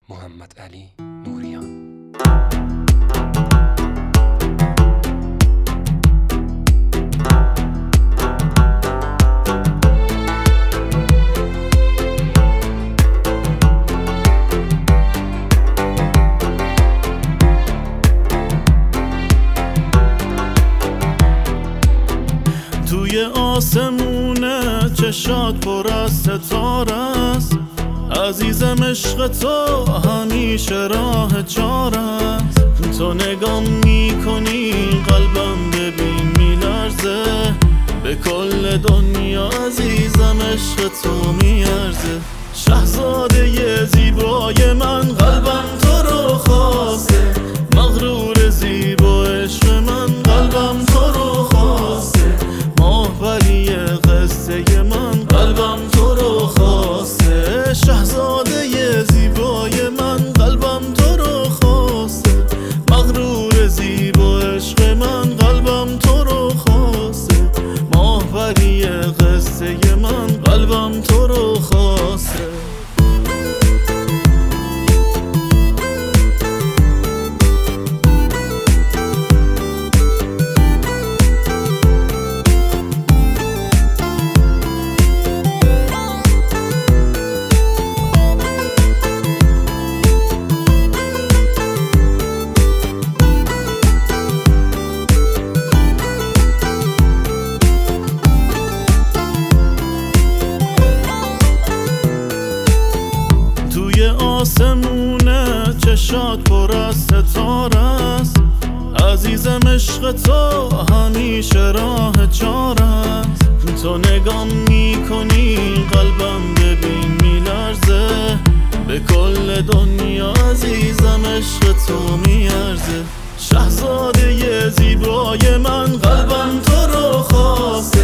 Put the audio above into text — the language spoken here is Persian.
محمد علی نوریان. توی آسمونه چشات پر از ستاره است، عزیزم عشق تو همیشه راه چاره است. تو نگام میکنی قلبم ببین میلرزه، به کل دنیا عزیزم عشق تو میارزه. شهزاده زیبای من قلبم تو رو خواسته، مغرور زیبا عشق من قلبم تو رو خواسته. ماهوری قصه من قلبم تو رو خواسته. شهزاده زیبای من قلبم تو رو خواسته، مغرور زیبا عشق من قلبم تو رو خواسته. ماهوری قصه من قلبم تو رو خواسته. آسمونه چشات پر از ستاره است، عزیزم عشق تو همیشه راه چاره است. تو نگام میکنی قلبم ببین میلرزه، به کل دنیا عزیزم عشق تو میارزه. شهزاده زیبای من قلبم تو رو خواسته،